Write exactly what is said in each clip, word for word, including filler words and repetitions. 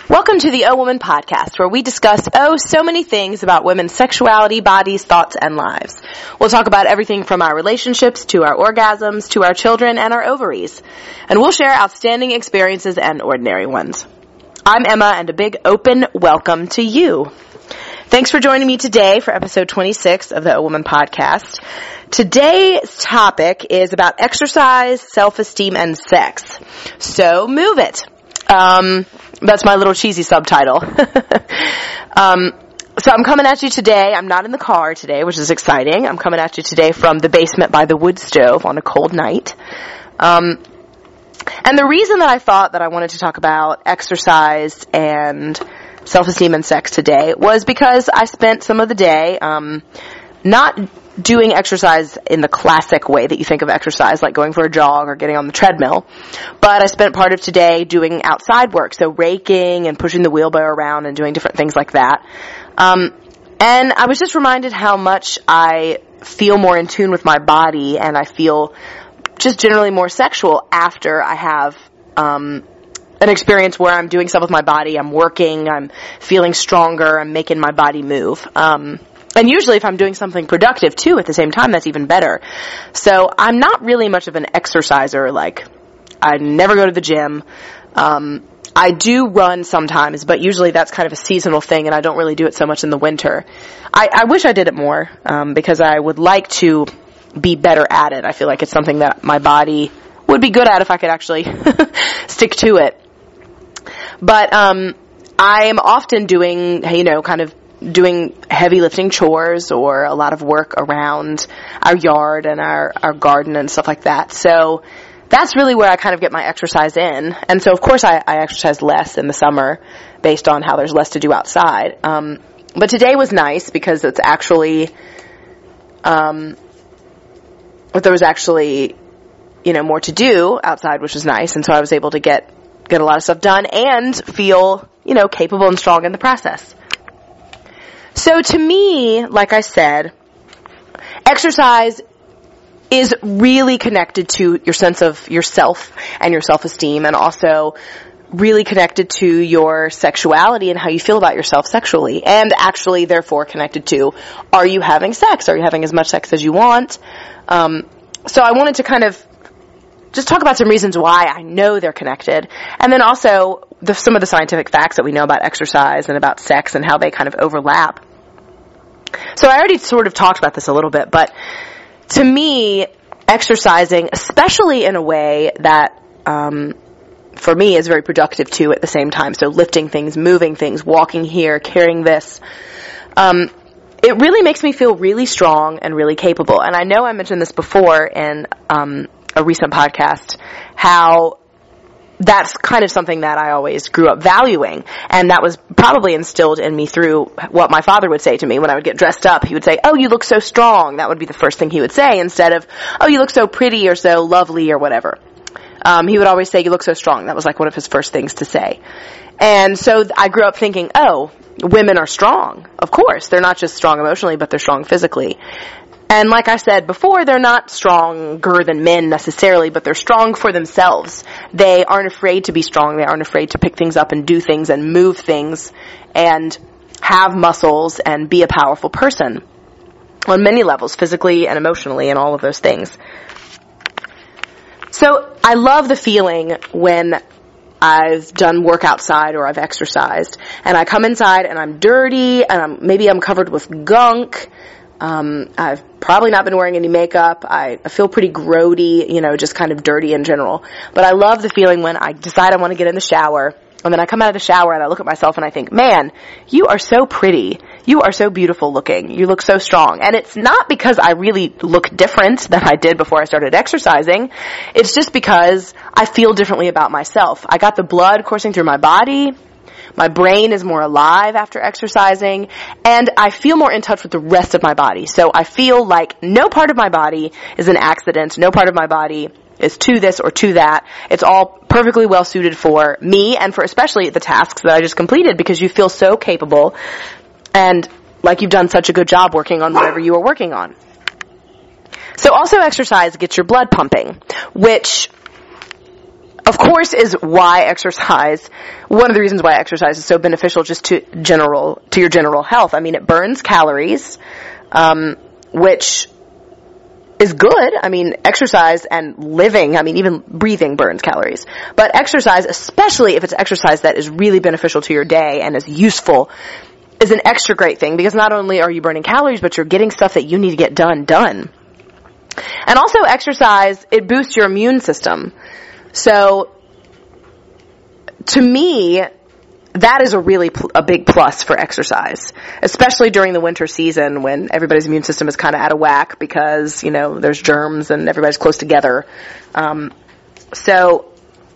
Welcome to the O Woman podcast, where we discuss, oh, so many things about women's sexuality, bodies, thoughts, and lives. We'll talk about everything from our relationships to our orgasms to our children and our ovaries. And we'll share outstanding experiences and ordinary ones. I'm Emma, and a big open welcome to you. Thanks for joining me today for episode twenty-six of the O Woman podcast. Today's topic is about exercise, self-esteem, and sex. So move it. Um, that's my little cheesy subtitle. um, so I'm coming at you today. I'm not in the car today, which is exciting. I'm coming at you today from the basement by the wood stove on a cold night. Um, and the reason that I thought that I wanted to talk about exercise and self-esteem and sex today was because I spent some of the day, um, not doing exercise in the classic way that you think of exercise, like going for a jog or getting on the treadmill. But I spent part of today doing outside work, so raking and pushing the wheelbarrow around and doing different things like that. Um, and I was just reminded how much I feel more in tune with my body, and I feel just generally more sexual after I have um, an experience where I'm doing stuff with my body, I'm working, I'm feeling stronger, I'm making my body move. Um And usually if I'm doing something productive, too, at the same time, that's even better. So I'm not really much of an exerciser. Like, I never go to the gym. Um, I do run sometimes, but usually that's kind of a seasonal thing, and I don't really do it so much in the winter. I, I wish I did it more, um, because I would like to be better at it. I feel like it's something that my body would be good at if I could actually stick to it. But um, I am often doing, you know, kind of doing heavy lifting chores or a lot of work around our yard and our, our garden and stuff like that. So that's really where I kind of get my exercise in. And so, of course, I, I exercise less in the summer based on how there's less to do outside. Um, but today was nice because it's actually, um, but there was actually, you know, more to do outside, which was nice. And so I was able to get, get a lot of stuff done and feel, you know, capable and strong in the process. So to me, like I said, exercise is really connected to your sense of yourself and your self-esteem, and also really connected to your sexuality and how you feel about yourself sexually, and actually therefore connected to, are you having sex? Are you having as much sex as you want? Um, so I wanted to kind of just talk about some reasons why I know they're connected, and then also the, some of the scientific facts that we know about exercise and about sex and how they kind of overlap. So I already sort of talked about this a little bit, but to me, exercising, especially in a way that, um, for me, is very productive too at the same time, so lifting things, moving things, walking here, carrying this, um, it really makes me feel really strong and really capable. And I know I mentioned this before in um, a recent podcast, how that's kind of something that I always grew up valuing, and that was probably instilled in me through what my father would say to me when I would get dressed up. He would say, "Oh, you look so strong." That would be the first thing he would say, instead of, "Oh, you look so pretty," or "so lovely," or whatever. Um, he would always say, "You look so strong." That was like one of his first things to say. And so I grew up thinking, oh, women are strong. Of course. They're not just strong emotionally, but they're strong physically. And like I said before, they're not stronger than men necessarily, but they're strong for themselves. They aren't afraid to be strong. They aren't afraid to pick things up and do things and move things and have muscles and be a powerful person on many levels, physically and emotionally and all of those things. So I love the feeling when I've done work outside or I've exercised and I come inside and I'm dirty and I'm, maybe I'm covered with gunk. Um, I've probably not been wearing any makeup. I, I feel pretty grody, you know, just kind of dirty in general. But I love the feeling when I decide I want to get in the shower, and then I come out of the shower and I look at myself and I think, man, you are so pretty. You are so beautiful looking. You look so strong. And it's not because I really look different than I did before I started exercising. It's just because I feel differently about myself. I got the blood coursing through my body. My brain is more alive after exercising, and I feel more in touch with the rest of my body. So I feel like no part of my body is an accident. No part of my body is to this or to that. It's all perfectly well suited for me and for especially the tasks that I just completed, because you feel so capable and like you've done such a good job working on whatever you are working on. So also exercise gets your blood pumping, which of course, is why exercise, one of the reasons why exercise is so beneficial just to general, to your general health. I mean, it burns calories, um, which is good. I mean, exercise and living, I mean, even breathing burns calories. But exercise, especially if it's exercise that is really beneficial to your day and is useful, is an extra great thing, because not only are you burning calories, but you're getting stuff that you need to get done, done. And also exercise, it boosts your immune system. So, to me, that is a really pl- a big plus for exercise, especially during the winter season when everybody's immune system is kind of out of whack because, you know, there's germs and everybody's close together. Um, so,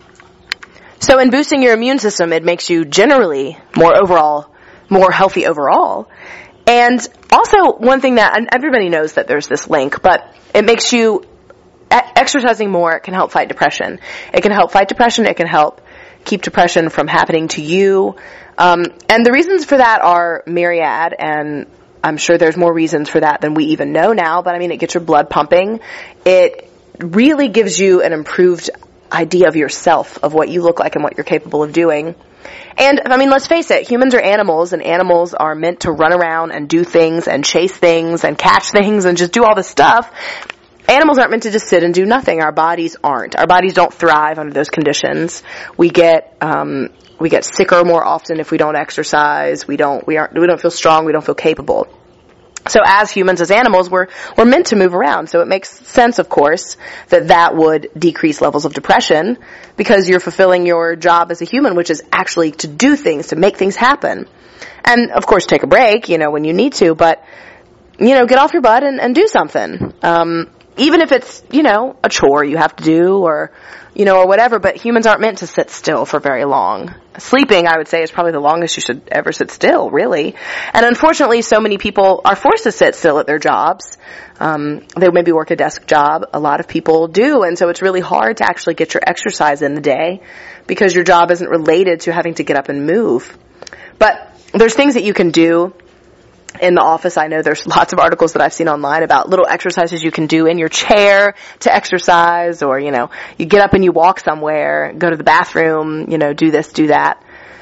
so in boosting your immune system, it makes you generally more overall, more healthy overall. And also, one thing that, and everybody knows that there's this link, but it makes you, exercising more can help fight depression. It can help fight depression, it can help keep depression from happening to you. Um, and the reasons for that are myriad, and I'm sure there's more reasons for that than we even know now, but I mean, it gets your blood pumping. It really gives you an improved idea of yourself, of what you look like and what you're capable of doing. And, I mean, let's face it, humans are animals, and animals are meant to run around and do things and chase things and catch things and just do all this stuff. Animals aren't meant to just sit and do nothing. Our bodies aren't. Our bodies don't thrive under those conditions. We get, um, we get sicker more often if we don't exercise. We don't, we aren't, we don't feel strong. We don't feel capable. So as humans, as animals, we're, we're meant to move around. So it makes sense, of course, that that would decrease levels of depression because you're fulfilling your job as a human, which is actually to do things, to make things happen. And, of course, take a break, you know, when you need to, but, you know, get off your butt and, and do something. Um, even if it's, you know, a chore you have to do or, you know, or whatever, but humans aren't meant to sit still for very long. Sleeping, I would say, is probably the longest you should ever sit still, really. And unfortunately, so many people are forced to sit still at their jobs. Um, they maybe work a desk job. A lot of people do, and so it's really hard to actually get your exercise in the day because your job isn't related to having to get up and move. But there's things that you can do in the office. I know there's lots of articles that I've seen online about little exercises you can do in your chair to exercise, or, you know, you get up and you walk somewhere, go to the bathroom, you know, do this, do that.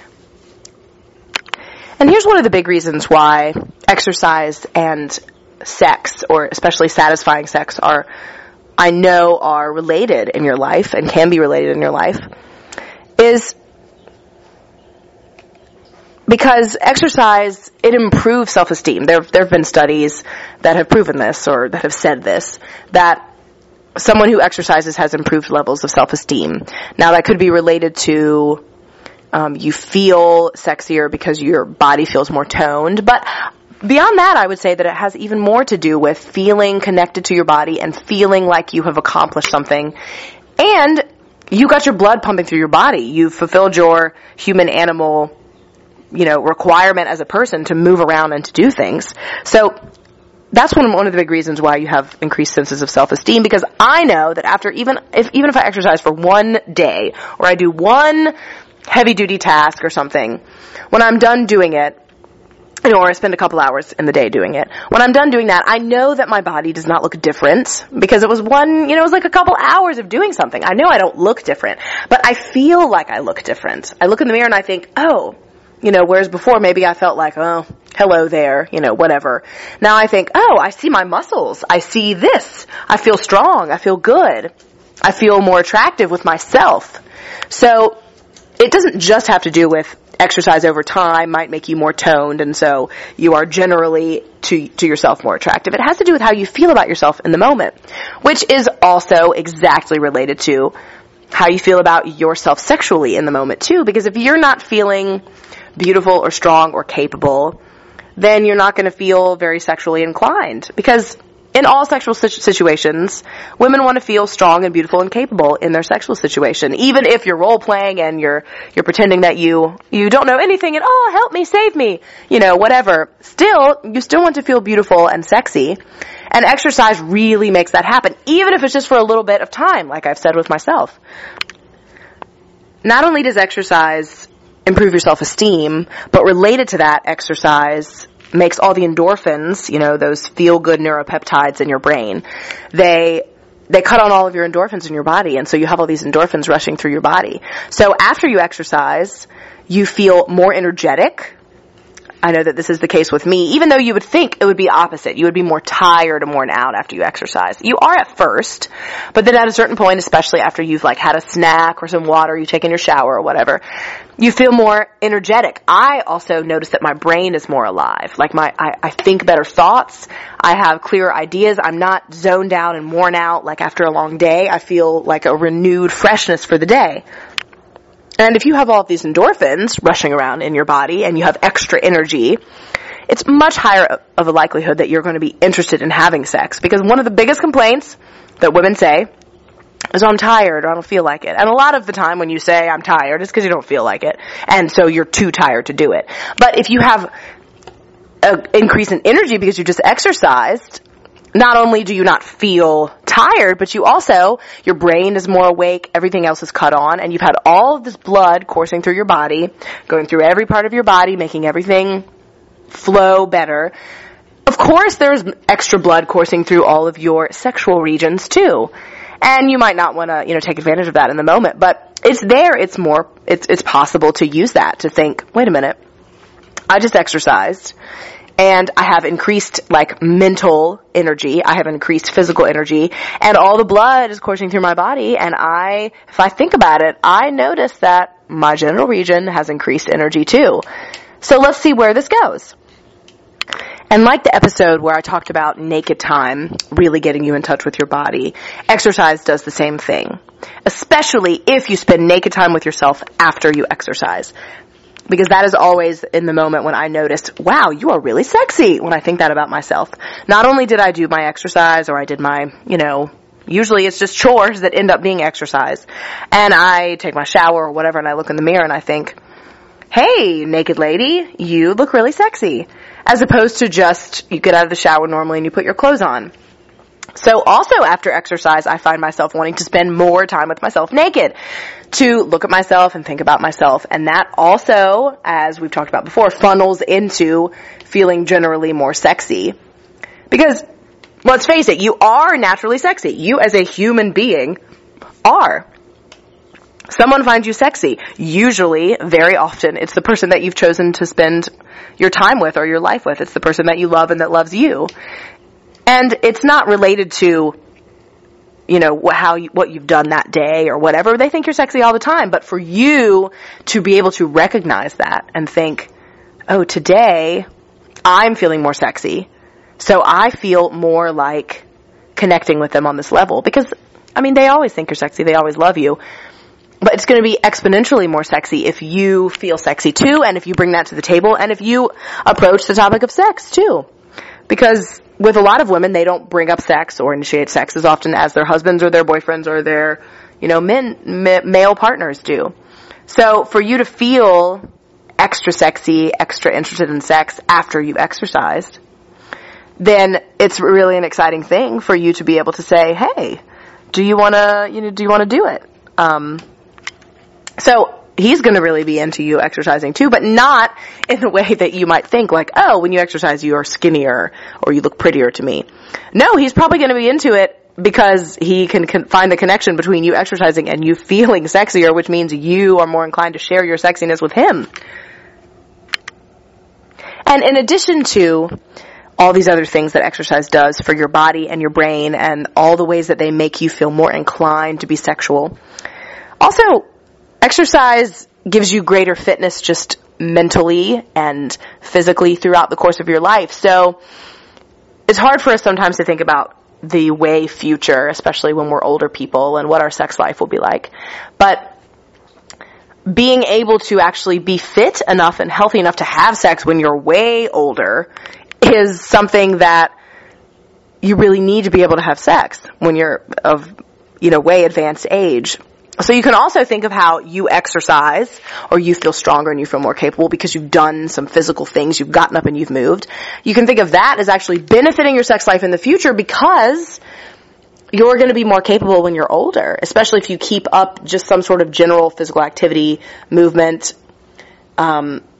And here's one of the big reasons why exercise and sex, or especially satisfying sex, are, I know, are related in your life and can be related in your life, is because exercise, it improves self-esteem. There, there have been studies that have proven this, or that have said this, that someone who exercises has improved levels of self-esteem. Now, that could be related to um, you feel sexier because your body feels more toned, but beyond that, I would say that it has even more to do with feeling connected to your body and feeling like you have accomplished something. And you got your blood pumping through your body. You've fulfilled your human-animal, you know, requirement as a person to move around and to do things. So that's one of, one of the big reasons why you have increased senses of self-esteem, because I know that after even if even if I exercise for one day, or I do one heavy-duty task or something, when I'm done doing it, you know, or I spend a couple hours in the day doing it, when I'm done doing that, I know that my body does not look different because it was one, you know, it was like a couple hours of doing something. I know I don't look different, but I feel like I look different. I look in the mirror and I think, oh, you know, whereas before maybe I felt like, oh, hello there, you know, whatever. Now I think, oh, I see my muscles. I see this. I feel strong. I feel good. I feel more attractive with myself. So it doesn't just have to do with exercise over time might make you more toned, and so you are generally to to yourself more attractive. It has to do with how you feel about yourself in the moment, which is also exactly related to how you feel about yourself sexually in the moment too, because if you're not feeling beautiful or strong or capable, then you're not going to feel very sexually inclined, because in all sexual situations, women want to feel strong and beautiful and capable in their sexual situation. Even if you're role playing and you're you're pretending that you you don't know anything and, oh, help me, save me, you know, whatever. Still, you still want to feel beautiful and sexy. And exercise really makes that happen, even if it's just for a little bit of time, like I've said with myself. Not only does exercise improve your self-esteem, but related to that, exercise makes all the endorphins, you know, those feel-good neuropeptides in your brain. They they cut on all of your endorphins in your body, and so you have all these endorphins rushing through your body. So after you exercise, you feel more energetic. I know that this is the case with me, even though you would think it would be opposite. You would be more tired and worn out after you exercise. You are at first, but then at a certain point, especially after you've like had a snack or some water, you take in your shower or whatever, you feel more energetic. I also notice that my brain is more alive. Like my, I, I think better thoughts. I have clearer ideas. I'm not zoned out and worn out like after a long day. I feel like a renewed freshness for the day. And if you have all of these endorphins rushing around in your body and you have extra energy, it's much higher of a likelihood that you're going to be interested in having sex. Because one of the biggest complaints that women say is, oh, I'm tired, or I don't feel like it. And a lot of the time when you say I'm tired, it's because you don't feel like it. And so you're too tired to do it. But if you have an increase in energy because you just exercised, not only do you not feel tired, but you also, your brain is more awake, everything else is cut on, and you've had all of this blood coursing through your body, going through every part of your body, making everything flow better. Of course, there's extra blood coursing through all of your sexual regions, too. And you might not want to, you know, take advantage of that in the moment, but it's there, it's more, it's, it's possible to use that, to think, wait a minute, I just exercised, and I have increased, like, mental energy. I have increased physical energy. And all the blood is coursing through my body. And I, if I think about it, I notice that my genital region has increased energy too. So let's see where this goes. And like the episode where I talked about naked time really getting you in touch with your body, exercise does the same thing. Especially if you spend naked time with yourself after you exercise. Because that is always in the moment when I noticed, wow, you are really sexy, when I think that about myself. Not only did I do my exercise, or I did my, you know, usually it's just chores that end up being exercise. And I take my shower or whatever, and I look in the mirror and I think, hey, naked lady, you look really sexy. As opposed to just, you get out of the shower normally and you put your clothes on. So also after exercise, I find myself wanting to spend more time with myself naked, to look at myself and think about myself. And that also, as we've talked about before, funnels into feeling generally more sexy. Because, let's face it, you are naturally sexy. You as a human being are. Someone finds you sexy. Usually, very often, it's the person that you've chosen to spend your time with or your life with. It's the person that you love and that loves you. And it's not related to, you know, how you, what you've done that day or whatever. They think you're sexy all the time. But for you to be able to recognize that and think, oh, today I'm feeling more sexy, so I feel more like connecting with them on this level. Because, I mean, they always think you're sexy. They always love you. But it's going to be exponentially more sexy if you feel sexy too, and if you bring that to the table, and if you approach the topic of sex too. Because with a lot of women, they don't bring up sex or initiate sex as often as their husbands or their boyfriends or their, you know, men, m- male partners do. So for you to feel extra sexy, extra interested in sex after you've exercised, then it's really an exciting thing for you to be able to say, hey, do you want to, you know, do you want to do it? Um, so he's going to really be into you exercising too, but not in the way that you might think, like, oh, when you exercise, you are skinnier or you look prettier to me. No, he's probably going to be into it because he can, can find the connection between you exercising and you feeling sexier, which means you are more inclined to share your sexiness with him. And in addition to all these other things that exercise does for your body and your brain and all the ways that they make you feel more inclined to be sexual, also, exercise gives you greater fitness just mentally and physically throughout the course of your life. So it's hard for us sometimes to think about the way future, especially when we're older people, and what our sex life will be like. But being able to actually be fit enough and healthy enough to have sex when you're way older is something that you really need to be able to have sex when you're of, you know, way advanced age. So you can also think of how you exercise, or you feel stronger and you feel more capable because you've done some physical things, you've gotten up and you've moved. You can think of that as actually benefiting your sex life in the future because you're going to be more capable when you're older, especially if you keep up just some sort of general physical activity, movement, um,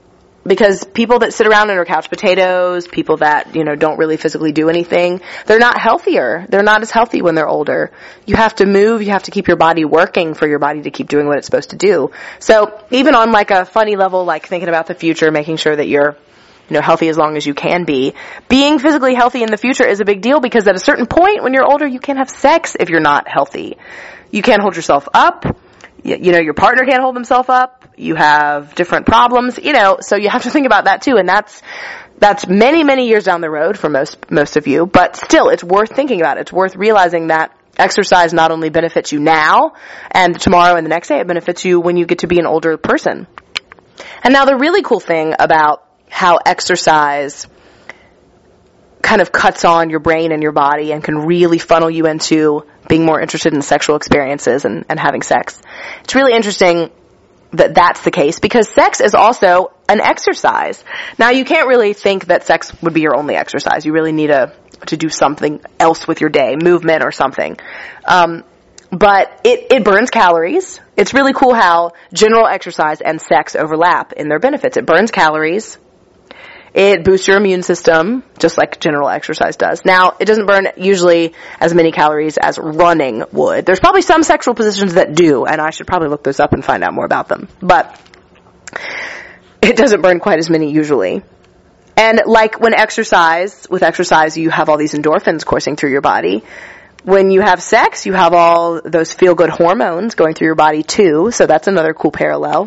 Because people that sit around and are couch potatoes, people that, you know, don't really physically do anything, they're not healthier. They're not as healthy when they're older. You have to move, you have to keep your body working for your body to keep doing what it's supposed to do. So even on like a funny level, like thinking about the future, making sure that you're, you know, healthy as long as you can be, being physically healthy in the future is a big deal, because at a certain point when you're older, you can't have sex if you're not healthy. You can't hold yourself up. You know, your partner can't hold himself up. You have different problems, you know, so you have to think about that too. And that's, that's many, many years down the road for most, most of you. But still, it's worth thinking about. It's worth realizing that exercise not only benefits you now and tomorrow and the next day, it benefits you when you get to be an older person. And now the really cool thing about how exercise kind of cuts on your brain and your body and can really funnel you into being more interested in sexual experiences and, and having sex. It's really interesting that that's the case, because sex is also an exercise. Now, you can't really think that sex would be your only exercise. You really need a, to do something else with your day, movement or something. Um, but it, it burns calories. It's really cool how general exercise and sex overlap in their benefits. It burns calories. It boosts your immune system, just like general exercise does. Now, it doesn't burn usually as many calories as running would. There's probably some sexual positions that do, and I should probably look those up and find out more about them. But it doesn't burn quite as many usually. And like when exercise, with exercise, you have all these endorphins coursing through your body. When you have sex, you have all those feel-good hormones going through your body too, so that's another cool parallel.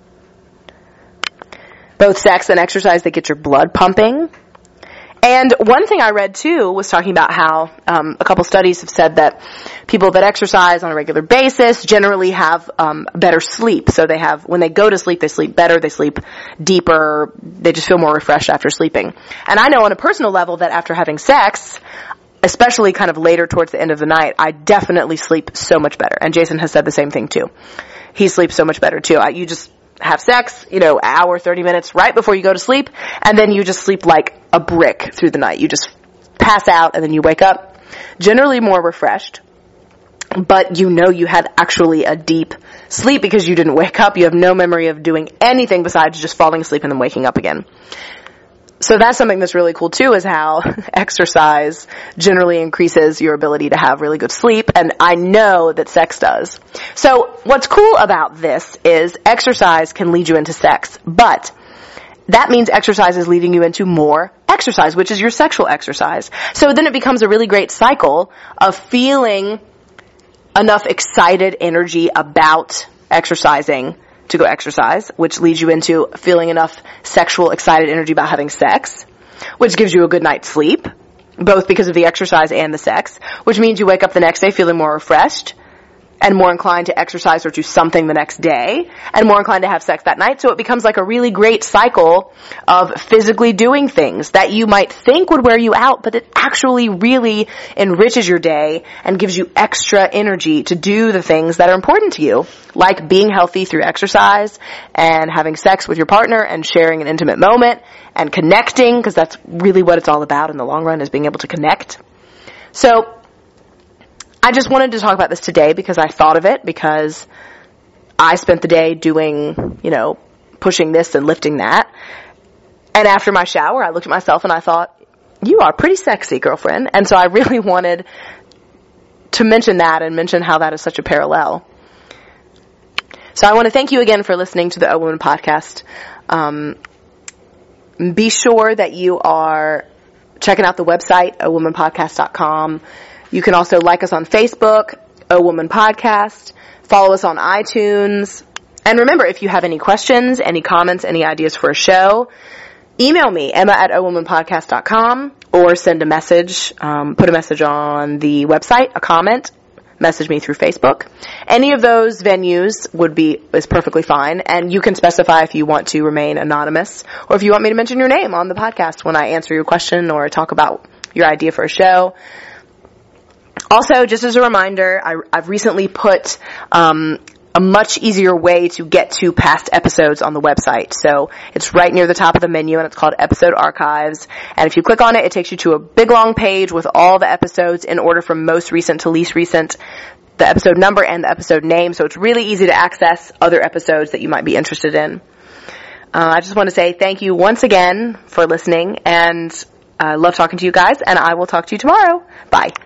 Both sex and exercise, they get your blood pumping. And one thing I read too was talking about how um, a couple studies have said that people that exercise on a regular basis generally have um, better sleep. So they have, when they go to sleep, they sleep better, they sleep deeper, they just feel more refreshed after sleeping. And I know on a personal level that after having sex, especially kind of later towards the end of the night, I definitely sleep so much better. And Jason has said the same thing too. He sleeps so much better too. I, you just have sex, you know, hour, thirty minutes right before you go to sleep, and then you just sleep like a brick through the night. You just pass out and then you wake up generally more refreshed, but you know you had actually a deep sleep because you didn't wake up. You have no memory of doing anything besides just falling asleep and then waking up again. So that's something that's really cool too, is how exercise generally increases your ability to have really good sleep, and I know that sex does. So what's cool about this is exercise can lead you into sex, but that means exercise is leading you into more exercise, which is your sexual exercise. So then it becomes a really great cycle of feeling enough excited energy about exercising to go exercise, which leads you into feeling enough sexual excited energy about having sex, which gives you a good night's sleep, both because of the exercise and the sex, which means you wake up the next day feeling more refreshed and more inclined to exercise or do something the next day, and more inclined to have sex that night. So it becomes like a really great cycle of physically doing things that you might think would wear you out, but it actually really enriches your day and gives you extra energy to do the things that are important to you, like being healthy through exercise and having sex with your partner and sharing an intimate moment and connecting, because that's really what it's all about in the long run, is being able to connect. So I just wanted to talk about this today because I thought of it, because I spent the day doing, you know, pushing this and lifting that. And after my shower, I looked at myself and I thought, you are pretty sexy, girlfriend. And so I really wanted to mention that and mention how that is such a parallel. So I want to thank you again for listening to the O Woman Podcast. Um, be sure that you are checking out the website, o woman podcast dot com. You can also like us on Facebook, O Woman Podcast. Follow us on iTunes. And remember, if you have any questions, any comments, any ideas for a show, email me, Emma at o woman podcast dot com, or send a message, um, put a message on the website, a comment, message me through Facebook. Any of those venues would be, is perfectly fine. And you can specify if you want to remain anonymous, or if you want me to mention your name on the podcast when I answer your question or talk about your idea for a show. Also, just as a reminder, I, I've recently put um, a much easier way to get to past episodes on the website. So it's right near the top of the menu, and it's called Episode Archives. And if you click on it, it takes you to a big long page with all the episodes in order from most recent to least recent, the episode number and the episode name. So it's really easy to access other episodes that you might be interested in. Uh, I just want to say thank you once again for listening, and I uh, love talking to you guys, and I will talk to you tomorrow. Bye.